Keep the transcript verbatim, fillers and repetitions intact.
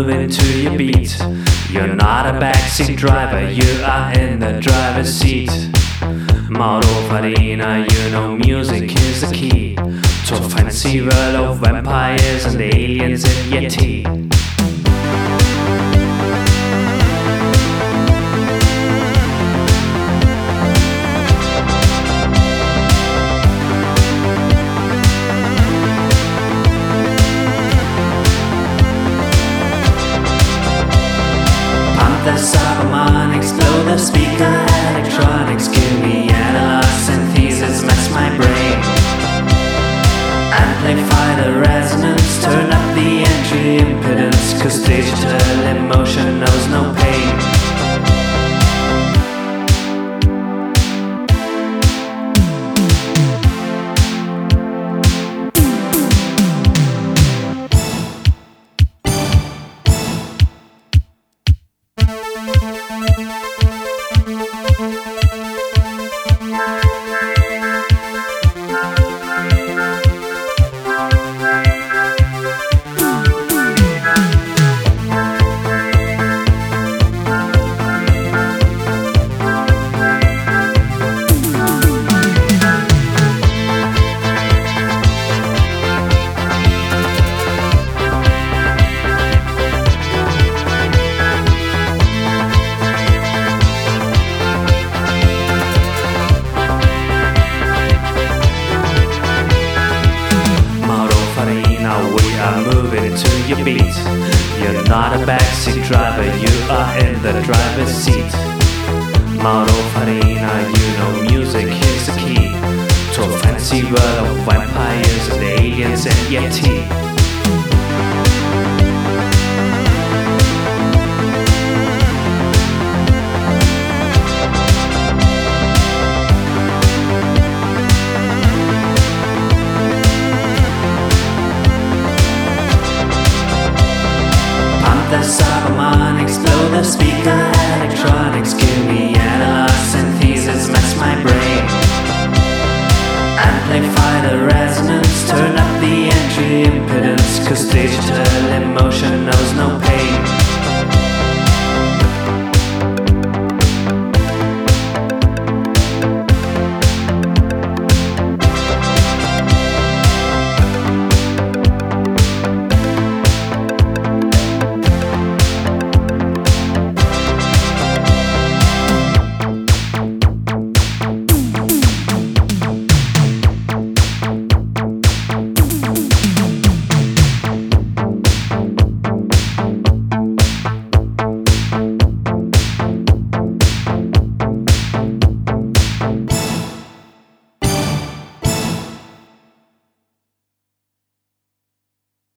moving to your beat. You're not a backseat driver, you are in the driver's seat. Mauro Farina, you know music is the key to a fancy world of vampires and aliens in Yeti. The Cyberman, explode the speaker electronics, give me analog synthesis, mess my brain. Amplify the resonance, turn up the entry impedance, cause digital emotion knows no pain. We are moving to your beat. You're not a backseat driver, you are in the driver's seat. Mauro Farina, you know music is the key to a fancy world of vampires and aliens and Yeti.